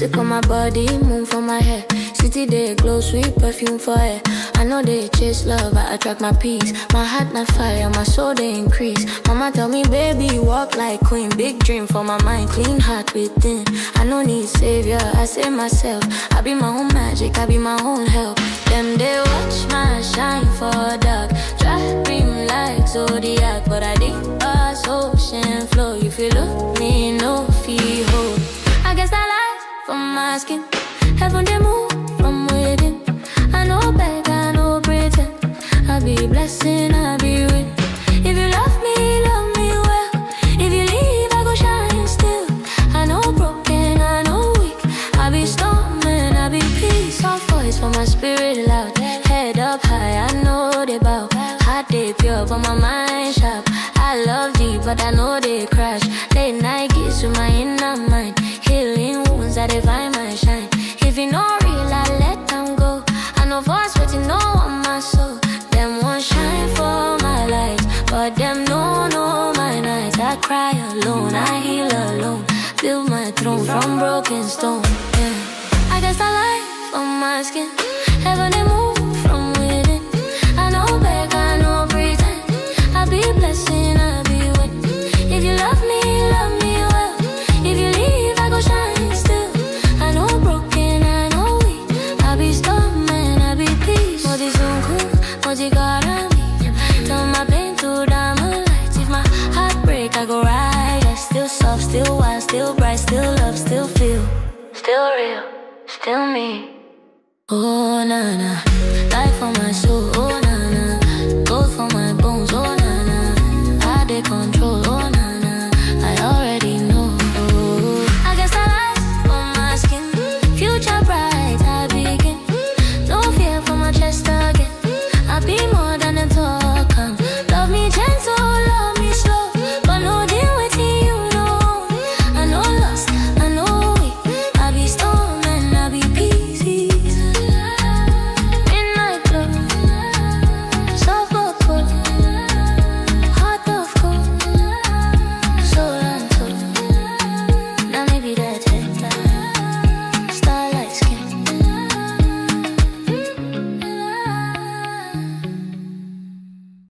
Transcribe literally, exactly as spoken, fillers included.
Lipstick on my body, moon for my hair. City day glow, sweet perfume for air. I know they chase love, I attract my peace. My heart not fire, my soul they increase. Mama tell me, baby, walk like queen. Big dream for my mind, clean heart within. I no need savior, I save myself. I be my own magic, I be my own help. Them they watch my shine for dark. Try dream like zodiac, but I dig us ocean flow. If you look me, no feel hope. I guess I lie from my skin. Heaven they move from within. I know beg, I know pretend. I be blessing, I be with. If you love me, love me well. If you leave, I go shine still. I know broken, I know weak. I be storming, I be peace. Soft voice for my spirit loud. Head up high, I know they bow. Heart they pure, but my mind sharp. I love deep, but I know they crash. Late night gets to my inner mind. Healing wounds that define my shine. If you know real, I let them go. I know voice, but you know on my soul. Them won't shine for my light, but them no know my nights. I cry alone, I heal alone. Build my throne from broken stone. Yeah. I guess I lie from my skin. Heaven they move from within. I know beg, I know pretend. I be blessing, I be with. If you love me, love me well. If you leave, I go shine still. I know broken, I know weak. I be storming, I be peace. Modi zungu, modi garami. Turn my pain to diamond lights. If my heart break, I go right. I still soft, still wild, still bright, still love, still feel. Still real, still me. Oh na na, life for my soul. Oh na na, gold for my bones. Oh na na, I dey con.